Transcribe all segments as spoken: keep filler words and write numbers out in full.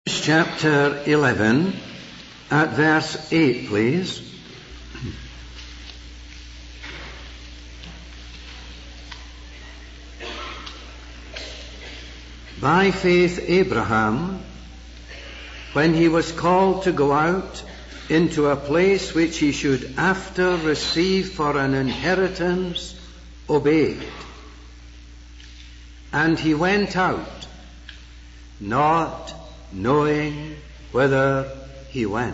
Chapter eleven, at verse eight, please. By faith Abraham, when he was called to go out into a place which he should after receive for an inheritance, obeyed. And he went out, not knowing whither he went.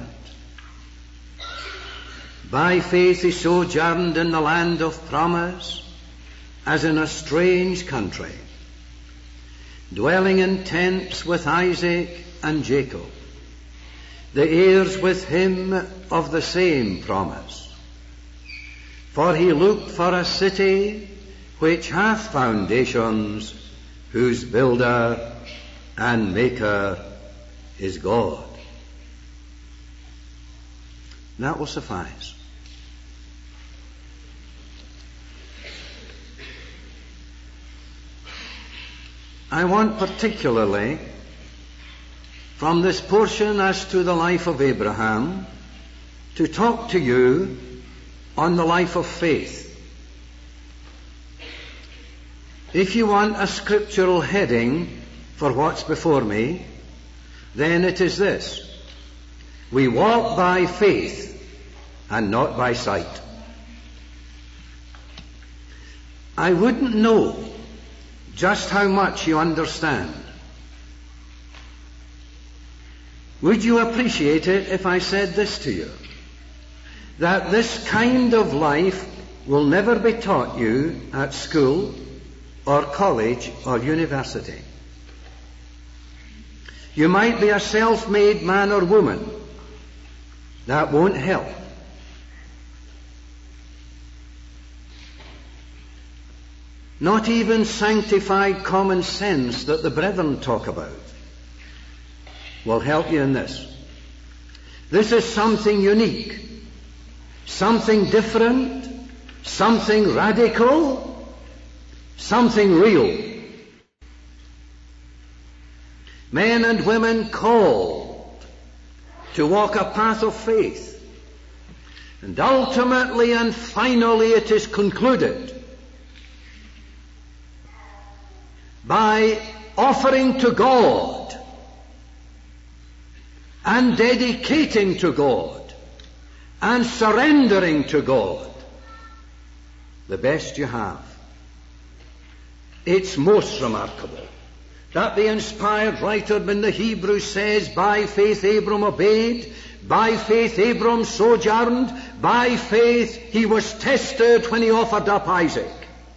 By faith he sojourned in the land of promise, as in a strange country, dwelling in tents with Isaac and Jacob, the heirs with him of the same promise. For he looked for a city which hath foundations, whose builder and maker is God. That will suffice. I want particularly from this portion as to the life of Abraham to talk to you on the life of faith. If you want a scriptural heading for what's before me, then it is this: we walk by faith and not by sight. I wouldn't know just how much you understand. Would you appreciate it if I said this to you? That this kind of life will never be taught you at school or college or university. You might be a self-made man or woman. That won't help. Not even sanctified common sense that the brethren talk about will help you in this. This is something unique, something different, something radical, something real. Men and women called to walk a path of faith. And ultimately and finally it is concluded by offering to God and dedicating to God and surrendering to God the best you have. It's most remarkable that the inspired writer in the Hebrews says, by faith Abram obeyed, by faith Abram sojourned, by faith he was tested when he offered up Isaac.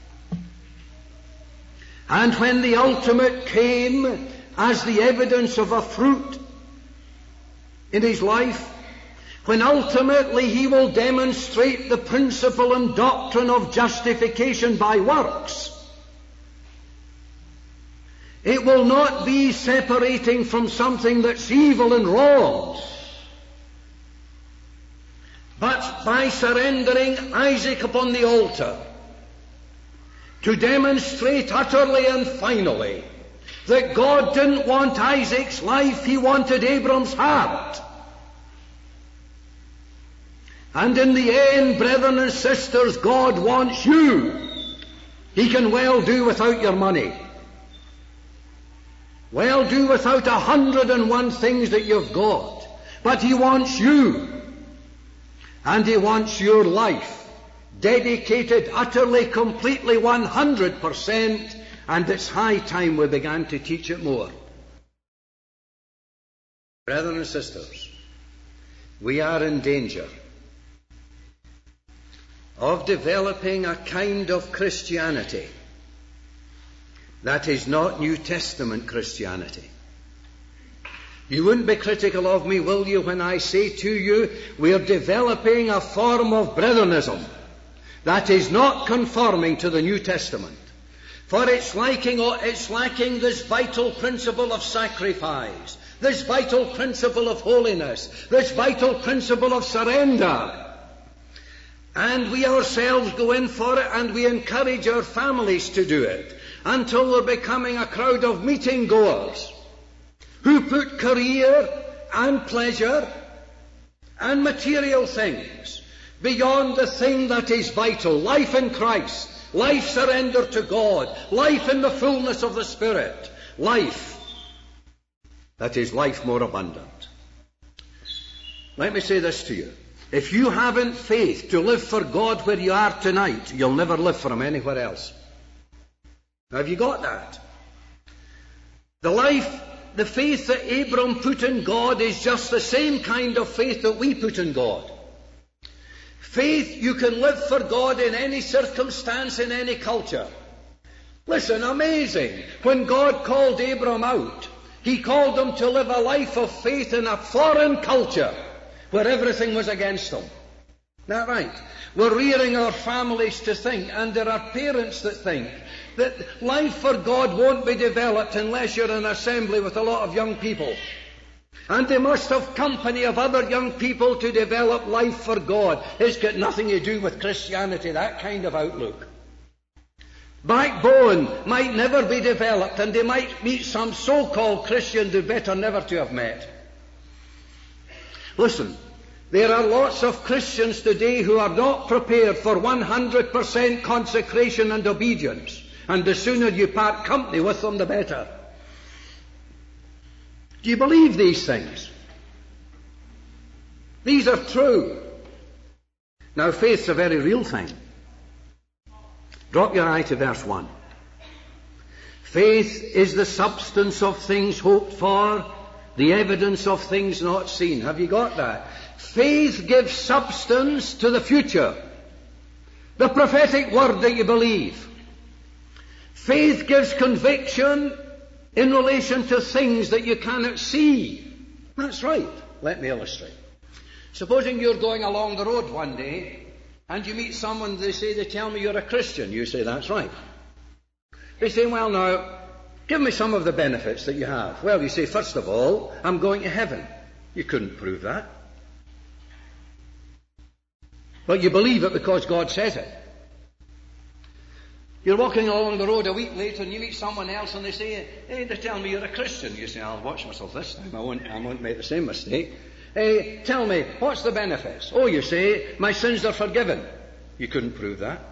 And when the ultimate came as the evidence of a fruit in his life, when ultimately he will demonstrate the principle and doctrine of justification by works, it will not be separating from something that's evil and wrong, but by surrendering Isaac upon the altar to demonstrate utterly and finally that God didn't want Isaac's life, he wanted Abram's heart. And in the end, brethren and sisters, God wants you. He can well do without your money. Well do without a hundred and one things that you've got. But he wants you. And he wants your life dedicated utterly, completely, one hundred percent. And it's high time we began to teach it more. Brethren and sisters, we are in danger of developing a kind of Christianity that is not New Testament Christianity. You wouldn't be critical of me, will you, when I say to you, we're developing a form of brethrenism that is not conforming to the New Testament. For it's lacking, it's lacking this vital principle of sacrifice, this vital principle of holiness, this vital principle of surrender. And we ourselves go in for it, and we encourage our families to do it, until we're becoming a crowd of meeting goers who put career and pleasure and material things beyond the thing that is vital, life in Christ, life surrendered to God, life in the fullness of the Spirit, life that is life more abundant. Let me say this to you. If you haven't faith to live for God where you are tonight, you'll never live for Him anywhere else. Now, have you got that? The life, the faith that Abram put in God is just the same kind of faith that we put in God. Faith, you can live for God in any circumstance, in any culture. Listen, amazing. When God called Abram out, He called him to live a life of faith in a foreign culture where everything was against them. Isn't that right? We're rearing our families to think, and there are parents that think, that life for God won't be developed unless you're in an assembly with a lot of young people. And they must have company of other young people to develop life for God. It's got nothing to do with Christianity, that kind of outlook. Backbone might never be developed, and they might meet some so-called Christian they better never to have met. Listen, there are lots of Christians today who are not prepared for one hundred percent consecration and obedience. And the sooner you part company with them, the better. Do you believe these things? These are true. Now, faith's a very real thing. Drop your eye to verse one. Faith is the substance of things hoped for, the evidence of things not seen. Have you got that? Faith gives substance to the future, the prophetic word that you believe. Faith gives conviction in relation to things that you cannot see. That's right. Let me illustrate. Supposing you're going along the road one day and you meet someone, they say, they tell me you're a Christian. You say, that's right. They say, well, now, give me some of the benefits that you have. Well, you say, first of all, I'm going to heaven. You couldn't prove that. But you believe it because God says it. You're walking along the road a week later and you meet someone else and they say, hey, they tell me you're a Christian. You say, I'll watch myself this time. I won't, I won't make the same mistake. Hey, tell me, what's the benefits? Oh, you say, my sins are forgiven. You couldn't prove that.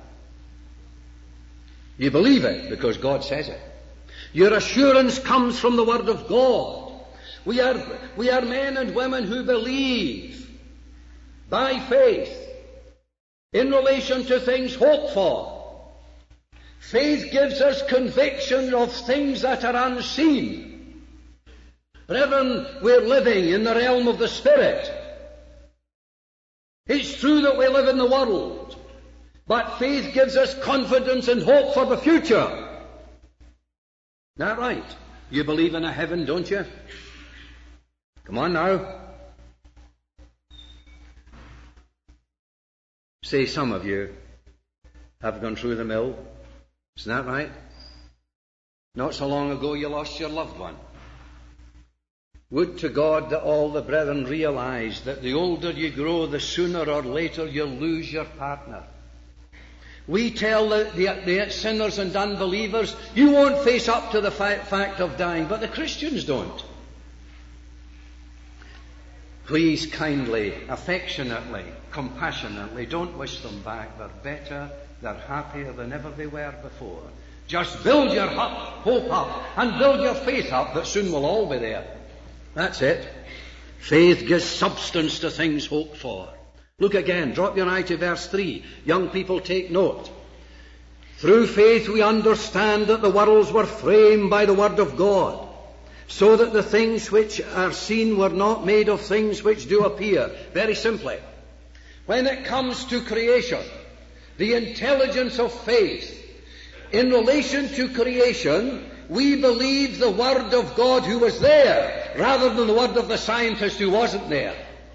You believe it because God says it. Your assurance comes from the Word of God. We are, we are men and women who believe by faith in relation to things hoped for. Faith gives us conviction of things that are unseen. Brethren, we're living in the realm of the Spirit. It's true that we live in the world, but faith gives us confidence and hope for the future. Isn't that right? You believe in a heaven, don't you? Come on now. Say some of you have gone through the mill. Isn't that right? Not so long ago you lost your loved one. Would to God that all the brethren realize that the older you grow, the sooner or later you'll lose your partner. We tell the, the, the sinners and unbelievers, you won't face up to the fa- fact of dying, but the Christians don't. Please kindly, affectionately, compassionately, don't wish them back. They're better, they're happier than ever they were before. Just build your hope up and build your faith up that soon we'll all be there. That's it. Faith gives substance to things hoped for. Look again, drop your eye to verse three. Young people, take note. Through faith we understand that the worlds were framed by the Word of God, so that the things which are seen were not made of things which do appear. Very simply, when it comes to creation, the intelligence of faith, in relation to creation, we believe the Word of God who was there, rather than the word of the scientist who wasn't there.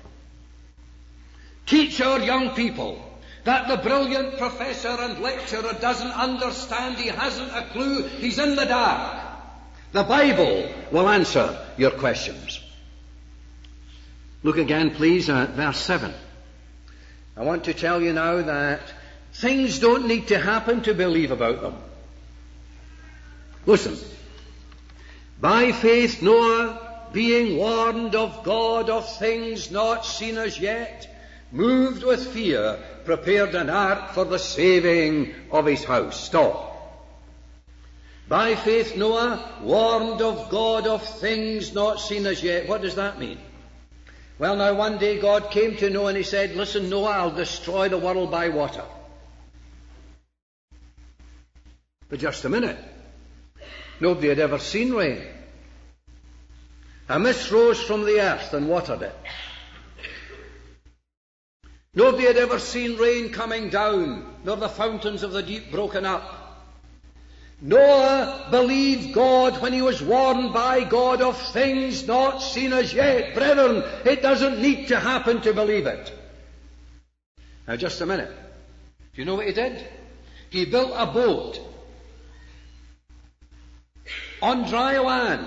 Teach our young people that the brilliant professor and lecturer doesn't understand, he hasn't a clue, he's in the dark. The Bible will answer your questions. Look again, please, at verse seven. I want to tell you now that things don't need to happen to believe about them. Listen. By faith Noah being warned of God of things not seen as yet, moved with fear, prepared an ark for the saving of his house. Stop. By faith Noah, warned of God of things not seen as yet. What does that mean? Well, now one day God came to Noah and he said, listen, Noah, I'll destroy the world by water. But just a minute. Nobody had ever seen rain. A mist rose from the earth and watered it. Nobody had ever seen rain coming down, nor the fountains of the deep broken up. Noah believed God when he was warned by God of things not seen as yet. Brethren, it doesn't need to happen to believe it. Now, just a minute. Do you know what he did? He built a boat on dry land,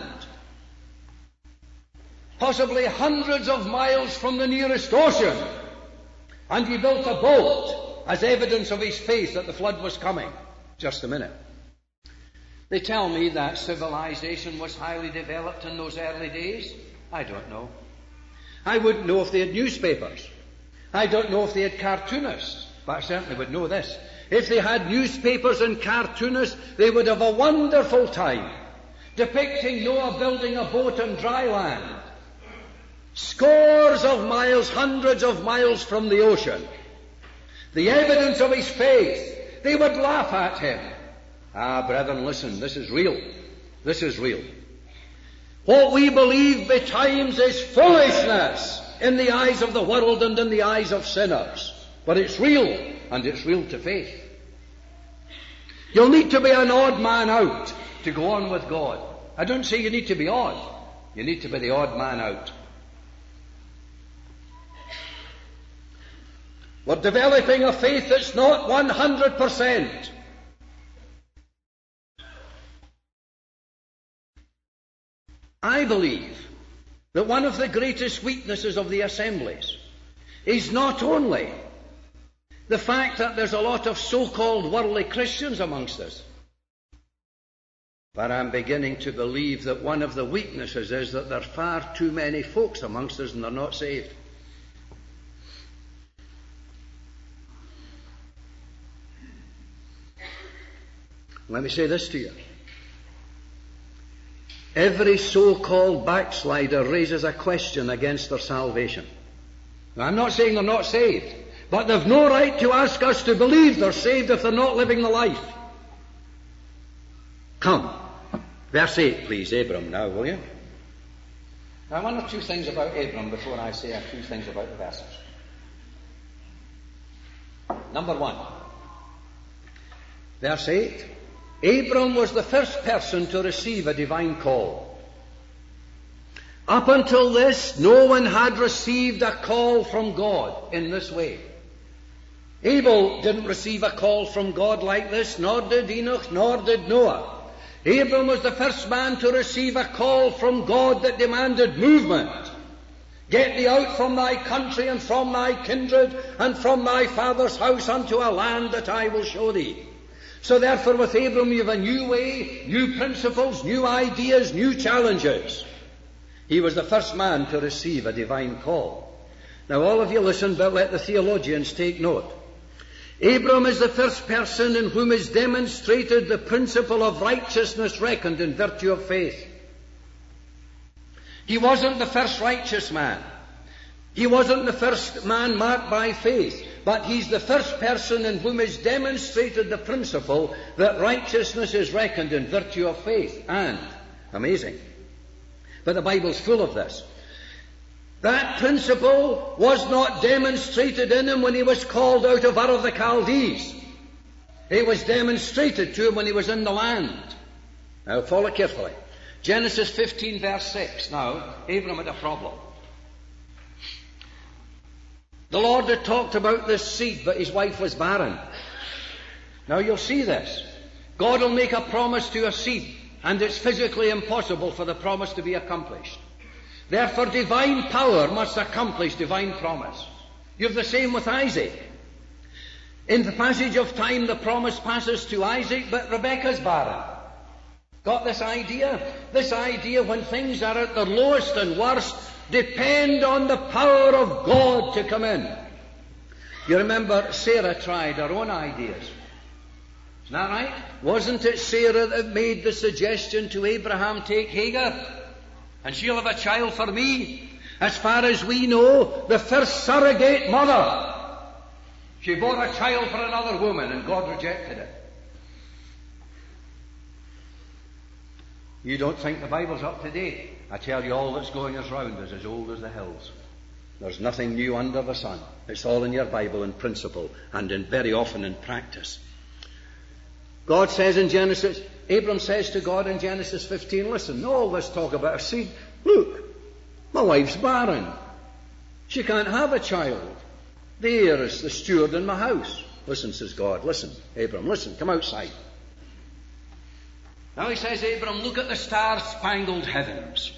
possibly hundreds of miles from the nearest ocean, and he built a boat as evidence of his faith that the flood was coming. Just a minute. They tell me that civilization was highly developed in those early days. I don't know. I wouldn't know if they had newspapers. I don't know if they had cartoonists, but I certainly would know this. If they had newspapers and cartoonists, they would have a wonderful time depicting Noah building a boat on dry land, scores of miles, hundreds of miles from the ocean. The evidence of his faith. They would laugh at him. Ah, brethren, listen, this is real. This is real. What we believe betimes is foolishness in the eyes of the world and in the eyes of sinners. But it's real, and it's real to faith. You'll need to be an odd man out to go on with God. I don't say you need to be odd. You need to be the odd man out. We're developing a faith that's not one hundred percent. I believe that one of the greatest weaknesses of the assemblies is not only the fact that there's a lot of so-called worldly Christians amongst us, but I'm beginning to believe that one of the weaknesses is that there are far too many folks amongst us and they're not saved. Let me say this to you. Every so-called backslider raises a question against their salvation. Now, I'm not saying they're not saved, but they've no right to ask us to believe they're saved if they're not living the life. Come. Verse eight, please, Abram, now, will you? Now, one or two things about Abram before I say a few things about the verses. Number one, verse eight. Abram was the first person to receive a divine call. Up until this, no one had received a call from God in this way. Abel didn't receive a call from God like this, nor did Enoch, nor did Noah. Abram was the first man to receive a call from God that demanded movement. Get thee out from thy country and from thy kindred and from thy father's house unto a land that I will show thee. So therefore with Abram you have a new way, new principles, new ideas, new challenges. He was the first man to receive a divine call. Now all of you listen, but let the theologians take note. Abram is the first person in whom is demonstrated the principle of righteousness reckoned in virtue of faith. He wasn't the first righteous man. He wasn't the first man marked by faith. But he's the first person in whom is demonstrated the principle that righteousness is reckoned in virtue of faith. And, amazing, but the Bible's full of this, that principle was not demonstrated in him when he was called out of Ur of the Chaldees. It was demonstrated to him when he was in the land. Now follow carefully. Genesis fifteen verse six. Now, Abram had a problem. The Lord had talked about this seed, but his wife was barren. Now you'll see this. God will make a promise to a seed, and it's physically impossible for the promise to be accomplished. Therefore, divine power must accomplish divine promise. You have the same with Isaac. In the passage of time, the promise passes to Isaac, but Rebekah's barren. Got this idea? This idea when things are at their lowest and worst, depend on the power of God to come in. You remember Sarah tried her own ideas. Isn't that right? Wasn't it Sarah that made the suggestion to Abraham, take Hagar, and she'll have a child for me? As far as we know, the first surrogate mother. She bore a child for another woman, and God rejected it. You don't think the Bible's up to date? I tell you, all that's going us round is as old as the hills. There's nothing new under the sun. It's all in your Bible in principle and in very often in practice. God says in Genesis, Abram says to God in Genesis fifteen, listen, all this talk about a seed, look, my wife's barren. She can't have a child. There is the steward in my house. Listen, says God, listen, Abram, listen, come outside. Now he says, Abram, look at the star-spangled heavens.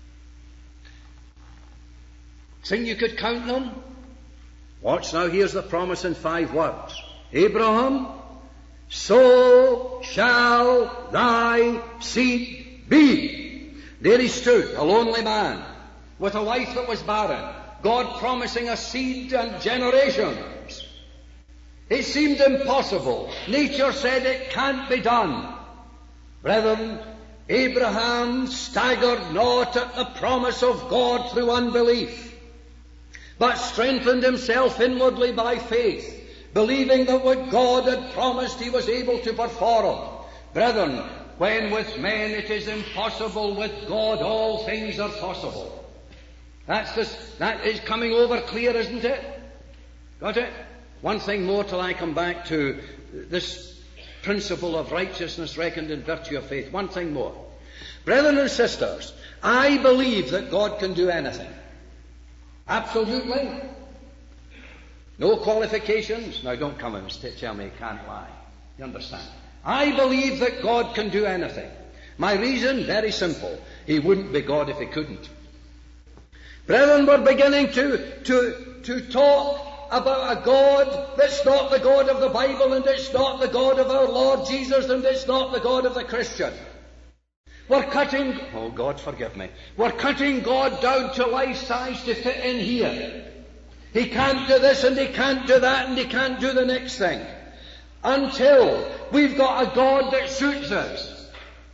Think you could count them? Watch now, here's the promise in five words. Abraham, so shall thy seed be. There he stood, a lonely man, with a wife that was barren. God promising a seed and generations. It seemed impossible. Nature said it can't be done. Brethren, Abraham staggered not at the promise of God through unbelief, but strengthened himself inwardly by faith, believing that what God had promised he was able to perform. Brethren, when with men it is impossible, with God all things are possible. That's this, that is coming over clear, isn't it? Got it? One thing more till I come back to this principle of righteousness reckoned in virtue of faith. One thing more. Brethren and sisters, I believe that God can do anything. Absolutely. No qualifications. Now don't come and tell me he can't lie. You understand? I believe that God can do anything. My reason, very simple. He wouldn't be God if he couldn't. Brethren, we're beginning to, to, to talk about a God that's not the God of the Bible, and it's not the God of our Lord Jesus, and it's not the God of the Christian. We're cutting, oh God forgive me, we're cutting God down to life size to fit in here. He can't do this and he can't do that and he can't do the next thing. Until we've got a God that suits us.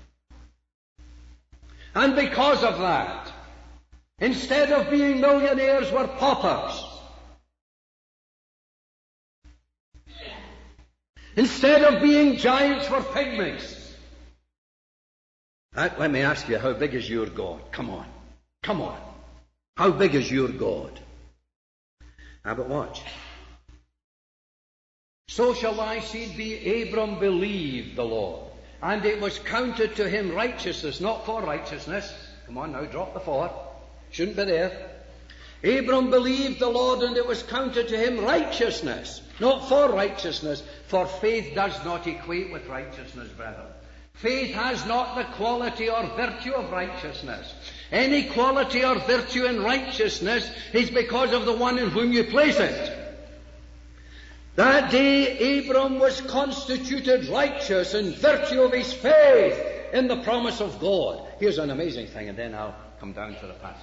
And because of that, instead of being millionaires, we're paupers. Instead of being giants, we're pygmies. That, let me ask you, how big is your God? Come on. Come on. How big is your God? Now, but watch. So shall thy seed be. Abram believed the Lord, and it was counted to him righteousness, not for righteousness. Come on now, drop the for. Shouldn't be there. Abram believed the Lord, and it was counted to him righteousness, not for righteousness, for faith does not equate with righteousness, brethren. Faith has not the quality or virtue of righteousness. Any quality or virtue in righteousness is because of the one in whom you place it. That day Abram was constituted righteous in virtue of his faith in the promise of God. Here's an amazing thing, and then I'll come down to the passage.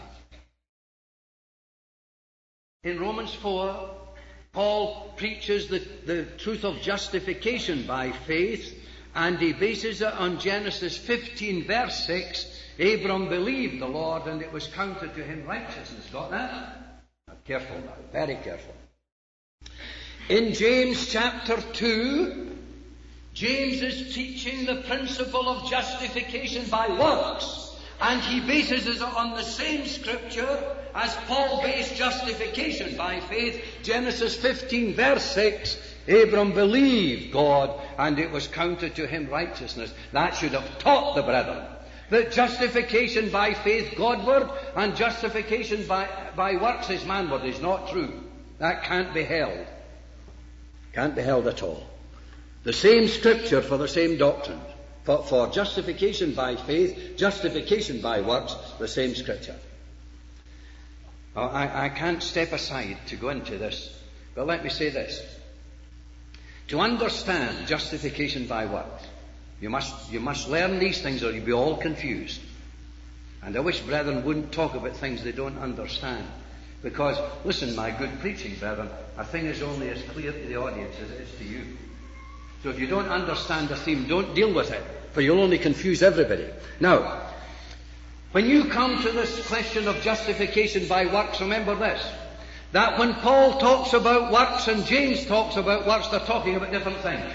In Romans four, Paul preaches the, the truth of justification by faith, and he bases it on Genesis fifteen, verse six. Abram believed the Lord, and it was counted to him righteousness. Got that? Now, careful now, very careful. In James chapter two, James is teaching the principle of justification by works, and he bases it on the same scripture as Paul based justification by faith. Genesis fifteen, verse six. Abram believed God, and it was counted to him righteousness. That should have taught the brethren that justification by faith Godward and justification by, by works is manward is not true. That can't be held. Can't be held at all. The same scripture for the same doctrine. For, for justification by faith, justification by works, the same scripture. Oh, I, I can't step aside to go into this, but let me say this. To understand justification by works, You must, you must learn these things or you'll be all confused. And I wish brethren wouldn't talk about things they don't understand. Because, listen, my good preaching, brethren, a thing is only as clear to the audience as it is to you. So if you don't understand the theme, don't deal with it, for you'll only confuse everybody. Now, when you come to this question of justification by works, remember this, that when Paul talks about works and James talks about works, they're talking about different things.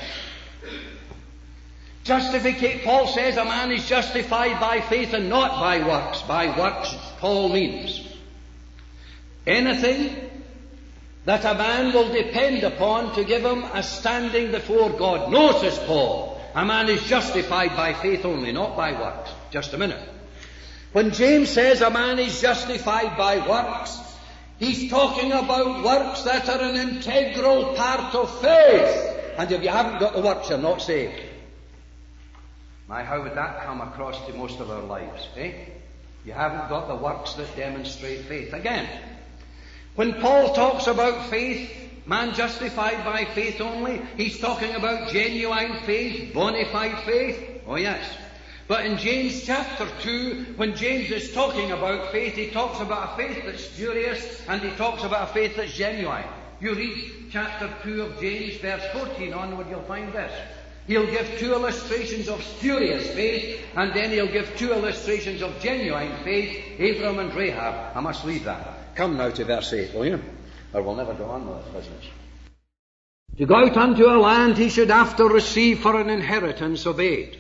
Justificate, Paul says a man is justified by faith and not by works. By works, Paul means anything that a man will depend upon to give him a standing before God. No, says Paul, a man is justified by faith only, not by works. Just a minute. When James says a man is justified by works, he's talking about works that are an integral part of faith. And if you haven't got the works, you're not saved. My, how would that come across to most of our lives, eh? You haven't got the works that demonstrate faith. Again, when Paul talks about faith, man justified by faith only, he's talking about genuine faith, bona fide faith. Oh yes. But in James chapter two, when James is talking about faith, he talks about a faith that's spurious and he talks about a faith that's genuine. You read chapter two of James, verse fourteen onward, you'll find this. He'll give two illustrations of spurious faith, and then he'll give two illustrations of genuine faith, Abram and Rahab. I must leave that. Come now to verse eight, will you? Or we'll never go on with this business. To go out unto a land he should after receive for an inheritance obeyed.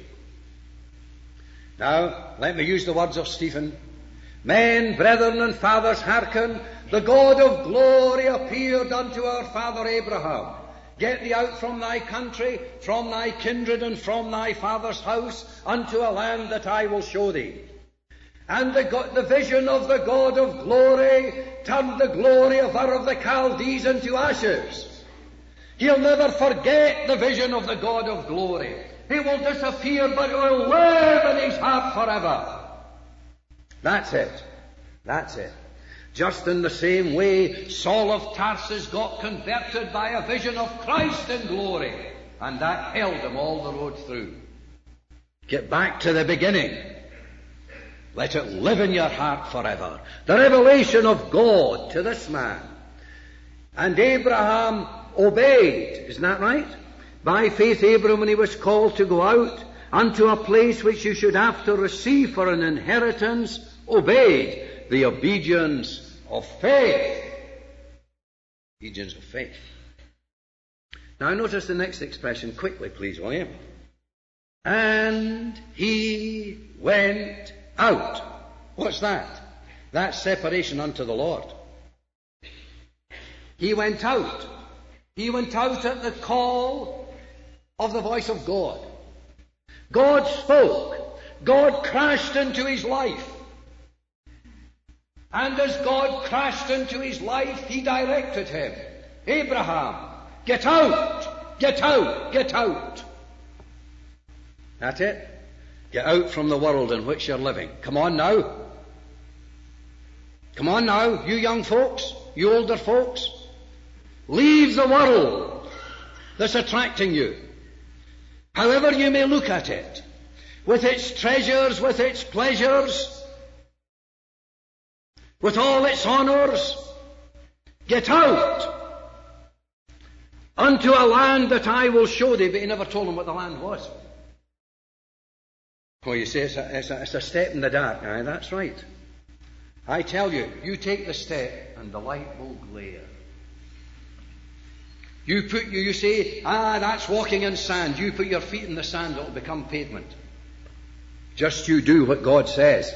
Now, let me use the words of Stephen. Men, brethren, and fathers, hearken. The God of glory appeared unto our father Abraham. Get thee out from thy country, from thy kindred, and from thy father's house, unto a land that I will show thee. And the, God, the vision of the God of glory turned the glory of Ur of the Chaldees into ashes. He'll never forget the vision of the God of glory. He will disappear, but he will live in his heart forever. That's it. That's it. Just in the same way, Saul of Tarsus got converted by a vision of Christ in glory, and that held him all the road through. Get back to the beginning. Let it live in your heart forever. The revelation of God to this man. And Abraham obeyed. Isn't that right? By faith Abraham, when he was called to go out unto a place which you should have to receive for an inheritance, obeyed the obedience of faith. Obedience of faith. Now notice the next expression quickly, please, will you? And he went out. What's that? That's separation unto the Lord. He went out. He went out at the call of the voice of God. God spoke. God crashed into his life. And as God crashed into his life, he directed him. Abraham, get out, get out, get out. That's it. Get out from the world in which you're living. Come on now. Come on now, you young folks, you older folks. Leave the world that's attracting you. However you may look at it, with its treasures, with its pleasures, with all its honours, get out unto a land that I will show thee. But he never told him what the land was. Oh, you say it's a, it's a, it's a step in the dark. Aye, that's right. I tell you, you take the step and the light will glare. You put you, you say, ah, that's walking in sand. You put your feet in the sand, it'll become pavement. Just you do what God says.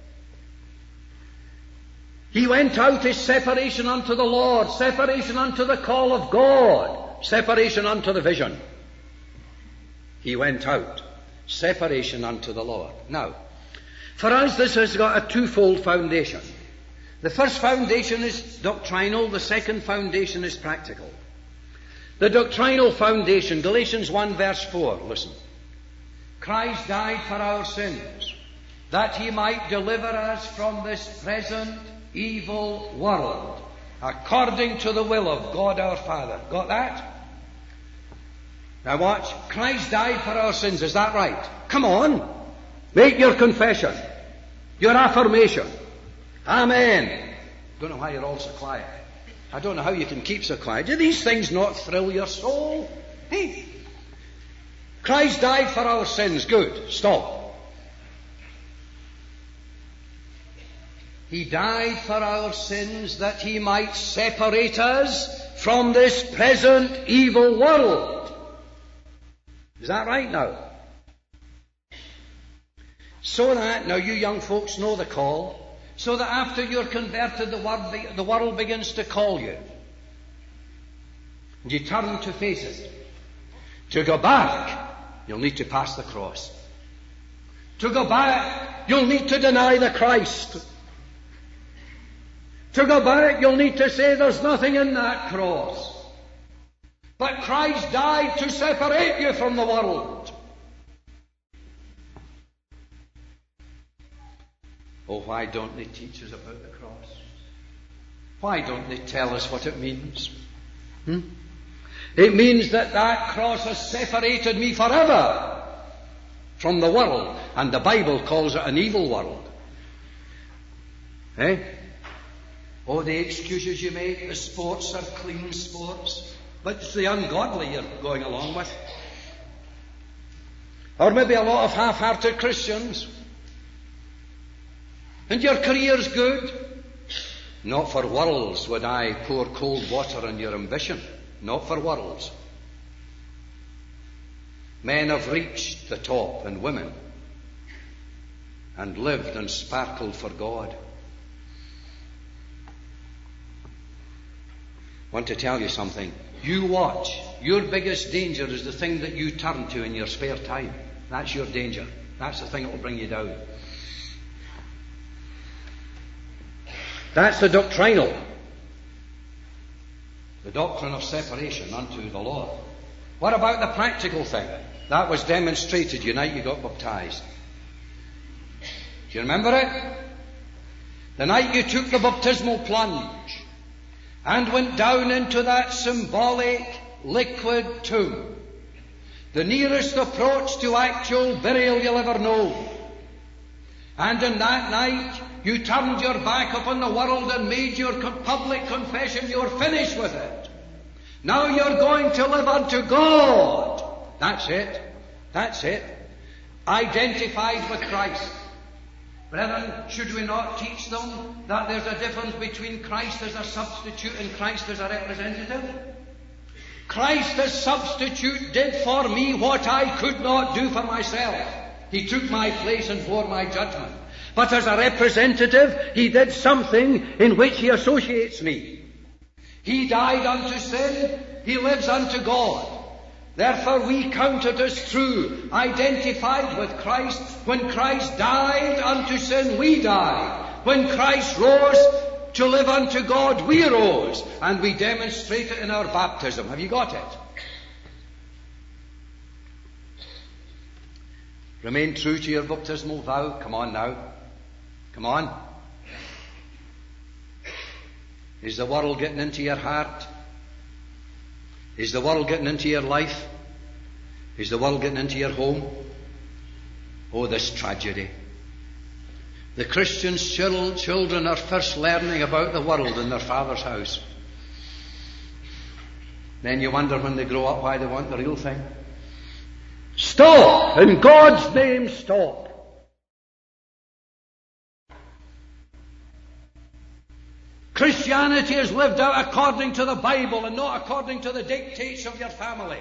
He went out as separation unto the Lord, separation unto the call of God, separation unto the vision. He went out, separation unto the Lord. Now, for us this has got a twofold foundation. The first foundation is doctrinal, the second foundation is practical. The doctrinal foundation, Galatians one verse four, listen. Christ died for our sins, that he might deliver us from this present evil world, according to the will of God our Father. Got that? Now watch. Christ died for our sins. Is that right? Come on. Make your confession. Your affirmation. Amen. Don't know why you're all so quiet. I don't know how you can keep so quiet. Do these things not thrill your soul? Hey. Christ died for our sins. Good. Stop. He died for our sins that he might separate us from this present evil world. Is that right now? So that, now you young folks know the call, so that after you're converted, the world, the world begins to call you. And you turn to face it. To go back, you'll need to pass the cross. To go back, you'll need to deny the Christ. To go back, you'll need to say there's nothing in that cross. But Christ died to separate you from the world. Oh, why don't they teach us about the cross? Why don't they tell us what it means? Hmm? It means that that cross has separated me forever from the world. And the Bible calls it an evil world. Eh? Oh, the excuses you make, the sports are clean sports. But it's the ungodly you're going along with. Or maybe a lot of half-hearted Christians. And your career's good. Not for worlds would I pour cold water on your ambition. Not for worlds. Men have reached the top, and women, and lived and sparkled for God. I want to tell you something. You watch. Your biggest danger is the thing that you turn to in your spare time. That's your danger. That's the thing that will bring you down. That's the doctrinal. The doctrine of separation unto the Lord. What about the practical thing? That was demonstrated the night you got baptized. Do you remember it? The night you took the baptismal plunge and went down into that symbolic liquid tomb. The nearest approach to actual burial you'll ever know. And in that night, you turned your back upon the world and made your public confession you're finished with it. Now you're going to live unto God. That's it. That's it. Identified with Christ. Brethren, should we not teach them that there's a difference between Christ as a substitute and Christ as a representative? Christ as substitute did for me what I could not do for myself. He took my place and bore my judgment. But as a representative, he did something in which he associates me. He died unto sin, he lives unto God. Therefore we count it as true, identified with Christ. When Christ died unto sin, we died. When Christ rose to live unto God, we rose. And we demonstrate it in our baptism. Have you got it? Remain true to your baptismal vow. Come on now. Come on. Is the world getting into your heart? Is the world getting into your life? Is the world getting into your home? Oh, this tragedy. The Christian's children are first learning about the world in their father's house. Then you wonder when they grow up why they want the real thing. Stop! In God's name, stop! Christianity is lived out according to the Bible and not according to the dictates of your family.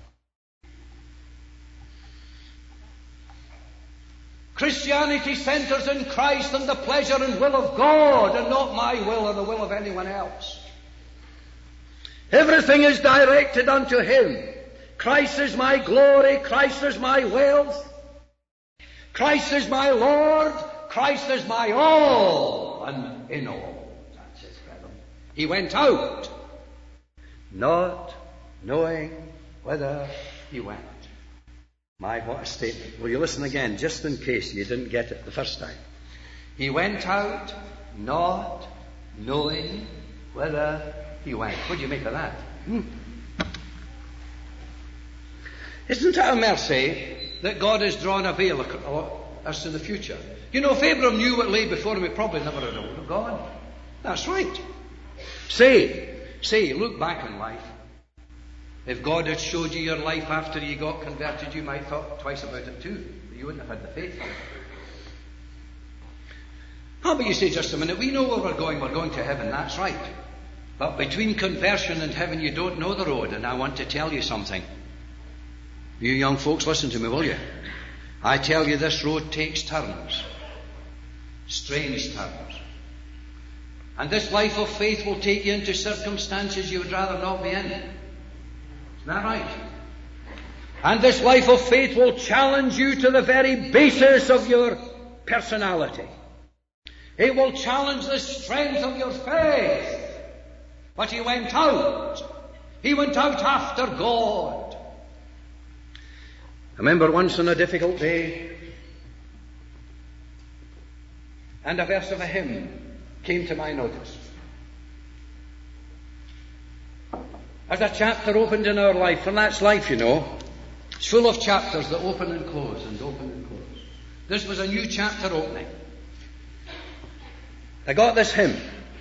Christianity centers in Christ and the pleasure and will of God and not my will or the will of anyone else. Everything is directed unto Him. Christ is my glory. Christ is my wealth. Christ is my Lord. Christ is my all and in all. That's it, brethren. He went out, not knowing whither he went. My, what a statement. Will you listen again, just in case you didn't get it the first time? He went out, not knowing whither he went. What do you make of that? Hmm? Isn't it a mercy that God has drawn a veil as to the future? You know, if Abraham knew what lay before him, he probably never had known God. That's right. Say, say, look back in life. If God had showed you your life after you got converted, you might have thought twice about it too. You wouldn't have had the faith. Oh, but you say, just a minute, we know where we're going, we're going to heaven, that's right. But between conversion and heaven, you don't know the road, and I want to tell you something. You young folks, listen to me, will you? I tell you, this road takes turns. Strange turns. And this life of faith will take you into circumstances you would rather not be in. Isn't that right? And this life of faith will challenge you to the very basis of your personality. It will challenge the strength of your faith. But he went out. He went out after God. I remember once on a difficult day, and a verse of a hymn came to my notice. As a chapter opened in our life, and that's life, you know. It's full of chapters that open and close and open and close. This was a new chapter opening. I got this hymn.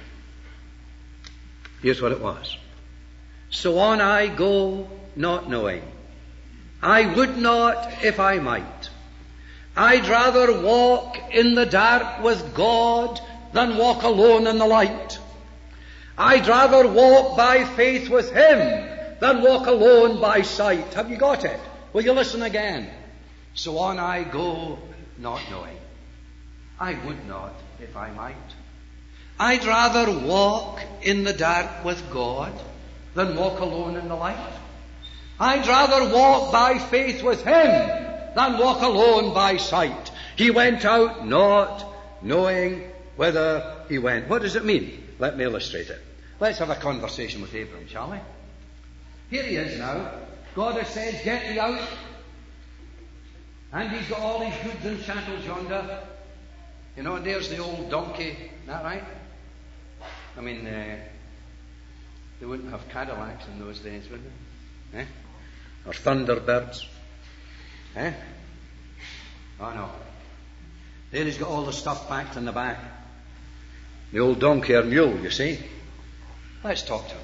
Here's what it was. So on I go, not knowing. I would not if I might. I'd rather walk in the dark with God than walk alone in the light. I'd rather walk by faith with Him than walk alone by sight. Have you got it? Will you listen again? So on I go, not knowing. I would not if I might. I'd rather walk in the dark with God than walk alone in the light. I'd rather walk by faith with Him than walk alone by sight. He went out not knowing whither he went. What does it mean? Let me illustrate it. Let's have a conversation with Abram, shall we? Here he is now. God has said, get thee out. And he's got all his goods and chattels yonder. You know, and there's the old donkey. Isn't that right? I mean, uh, they wouldn't have Cadillacs in those days, would they? Eh? Or Thunderbirds. Eh? Oh, no. There he's got all the stuff packed in the back. The old donkey or mule, you see. Let's talk to him.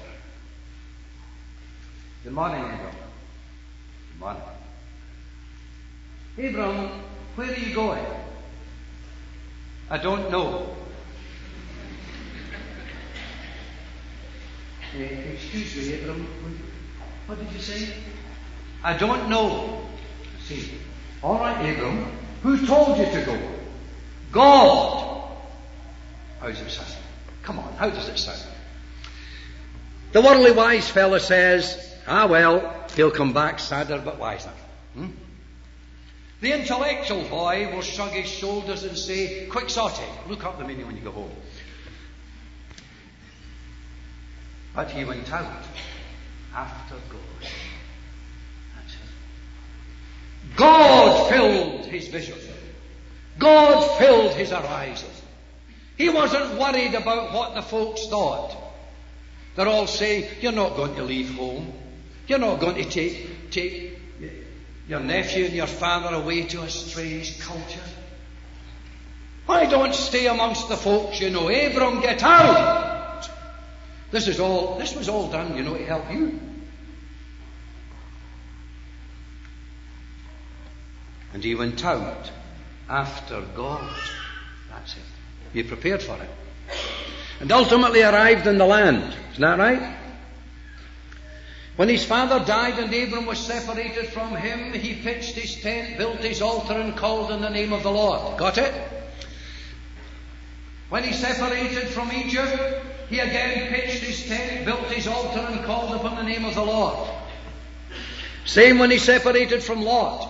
Good morning, Abram. Good morning. Abram, where are you going? I don't know. Uh, excuse me, Abram. What did you say? I don't know. See. All right, Abram. Who told you to go? God. How does it sound? Come on, how does it sound? The worldly wise fella says, ah well, he'll come back sadder but wiser. Hmm? The intellectual boy will shrug his shoulders and say, Quixote, look up the meaning when you go home. But he went out after God. That's it. God filled his vision. God filled his horizon. He wasn't worried about what the folks thought. They're all saying, you're not going to leave home. You're not going to take, take your nephew and your father away to a strange culture. Why don't stay amongst the folks, you know? Abram, get out! This is all, this was all done, you know, to help you. And he went out after God. That's it. Be prepared for it. And ultimately arrived in the land. Isn't that right? When his father died and Abram was separated from him, he pitched his tent, built his altar and called on the name of the Lord. Got it? When he separated from Egypt, he again pitched his tent, built his altar and called upon the name of the Lord. Same when he separated from Lot.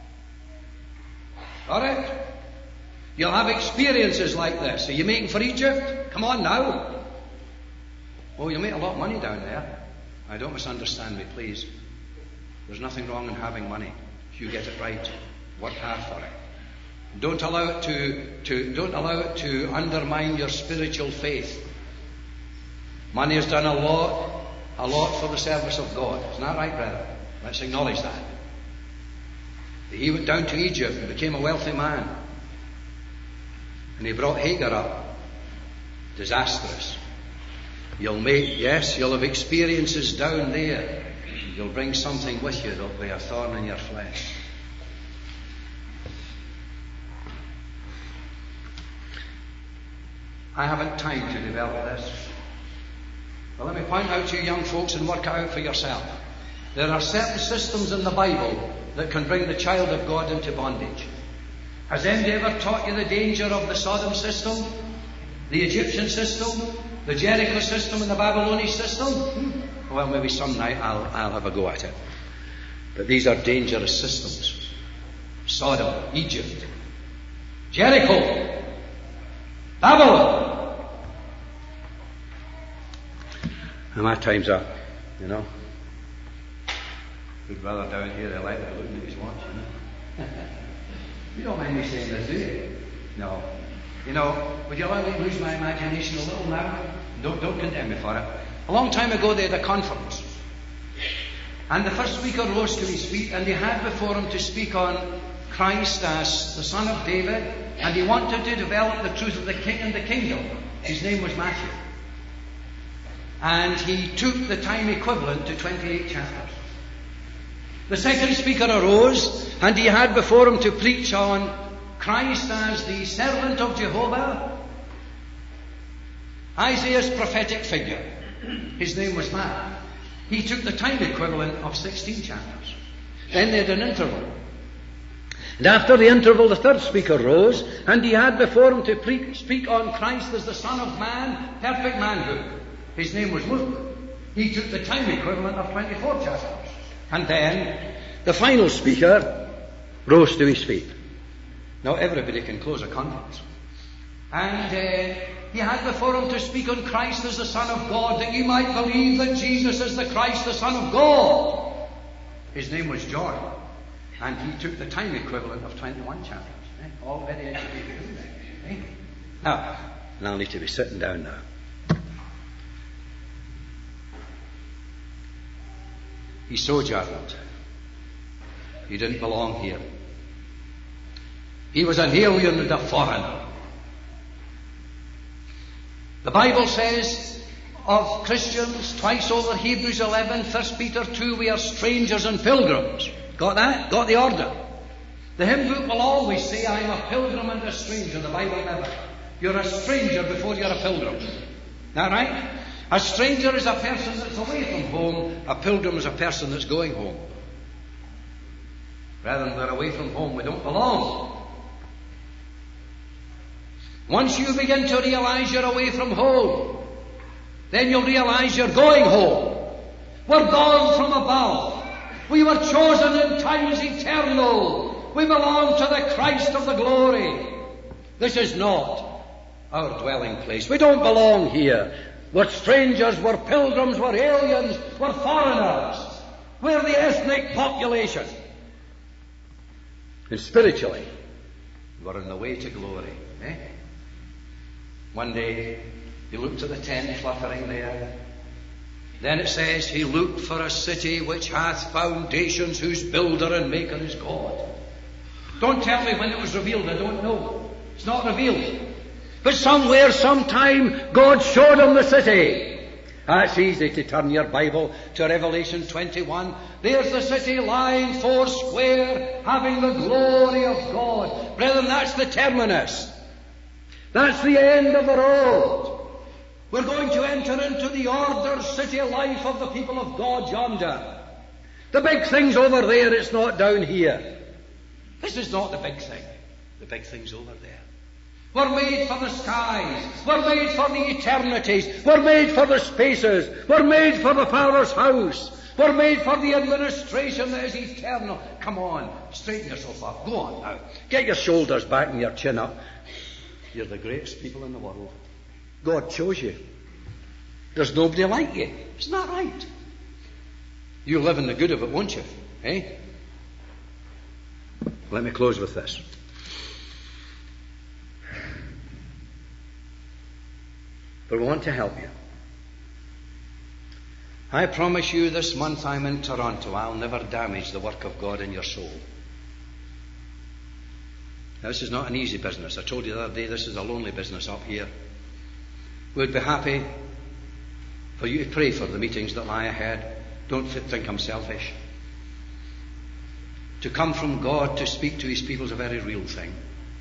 Got it? You'll have experiences like this. Are you making for Egypt? Come on now. Oh, you'll make a lot of money down there. I don't misunderstand me, please. There's nothing wrong in having money if you get it right. Work hard for it. Don't allow it to, to don't allow it to undermine your spiritual faith. Money has done a lot, a lot for the service of God. Isn't that right, brother? Let's acknowledge that. He went down to Egypt and became a wealthy man. And he brought Hagar up. Disastrous. You'll make, yes, you'll have experiences down there. You'll bring something with you that'll be a thorn in your flesh. I haven't time to develop this. But let me point out to you young folks and work it out for yourself. There are certain systems in the Bible that can bring the child of God into bondage. Has anybody ever taught you the danger of the Sodom system, the Egyptian system, the Jericho system, and the Babylonian system? Hmm. Well, maybe some night I'll, I'll have a go at it. But these are dangerous systems. Sodom, Egypt, Jericho, Babylon. And my time's up, you know. Good brother down here, I like looking at his watch, you know. You don't mind me saying this, do you? No. You know, would you allow me to lose my imagination a little now? Don't, don't condemn me for it. A long time ago they had a conference. And the first speaker rose to his feet, and he had before him to speak on Christ as the Son of David, and he wanted to develop the truth of the King and the kingdom. His name was Matthew. And he took the time equivalent to twenty-eight chapters. The second speaker arose, and he had before him to preach on Christ as the servant of Jehovah, Isaiah's prophetic figure. His name was Mark. He took the time equivalent of sixteen chapters. Then they had an interval. And after the interval, the third speaker rose, and he had before him to pre- speak on Christ as the Son of Man, perfect manhood. His name was Luke. He took the time equivalent of twenty-four chapters. And then the final speaker rose to his feet. Now everybody can close a conference. And uh, he had before him to speak on Christ as the Son of God, that you might believe that Jesus is the Christ, the Son of God. His name was John. And he took the time equivalent of twenty-one chapters. Eh? All very educated, isn't it? Eh? Now, and I'll need to be sitting down now. He sojourned. He didn't belong here. He was an alien and a foreigner. The Bible says of Christians twice over, Hebrews eleven, First Peter two, we are strangers and pilgrims. Got that? Got the order? The hymn book will always say, I am a pilgrim and a stranger. The Bible never. You're a stranger before you're a pilgrim. Is that right? A stranger is a person that's away from home. A pilgrim is a person that's going home. Rather than we're away from home, we don't belong. Once you begin to realize you're away from home, then you'll realize you're going home. We're gone from above. We were chosen in times eternal. We belong to the Christ of the glory. This is not our dwelling place. We don't belong here. We're strangers, we're pilgrims, we're aliens, we're foreigners. We're the ethnic population. And spiritually, we're on the way to glory. Eh? One day, he looked at the tent fluttering there. Then it says, he looked for a city which hath foundations, whose builder and maker is God. Don't tell me when it was revealed, I don't know. It's not revealed. But somewhere, sometime, God showed him the city. Ah, it's easy to turn your Bible to Revelation twenty-one. There's the city lying four square, having the glory of God. Brethren, that's the terminus. That's the end of the road. We're going to enter into the ordered city life of the people of God yonder. The big thing's over there, it's not down here. This is not the big thing. The big thing's over there. We're made for the skies. We're made for the eternities. We're made for the spaces. We're made for the Father's house. We're made for the administration that is eternal. Come on, straighten yourself up. Go on now. Get your shoulders back and your chin up. You're the greatest people in the world. God chose you. There's nobody like you. Isn't that right? You'll live in the good of it, won't you? Eh? Let me close with this. But we want to help you. I promise you this month I'm in Toronto. I'll never damage the work of God in your soul. Now, this is not an easy business. I told you the other day, this is a lonely business up here. We'd be happy for you to pray for the meetings that lie ahead. Don't think I'm selfish. To come from God to speak to His people is a very real thing.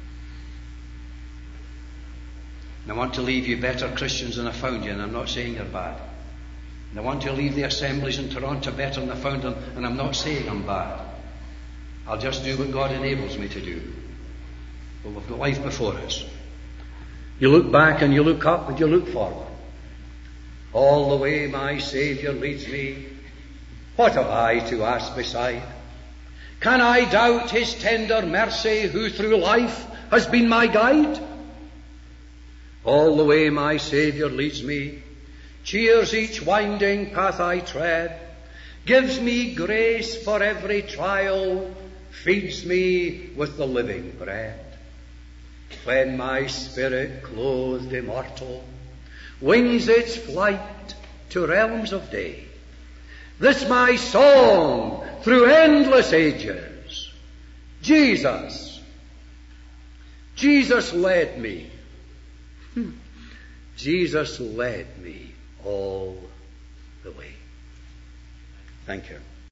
And I want to leave you better Christians than I found you, and I'm not saying you're bad. And I want to leave the assemblies in Toronto better than I found them, and I'm not saying I'm bad. I'll just do what God enables me to do. But we've got life before us. You look back and you look up and you look forward. All the way my Saviour leads me. What have I to ask beside? Can I doubt His tender mercy, who through life has been my guide? All the way my Saviour leads me, cheers each winding path I tread, gives me grace for every trial, feeds me with the living bread. When my spirit, clothed immortal, wings its flight to realms of day, this my song through endless ages, Jesus, Jesus led me. Jesus led me all the way. Thank you.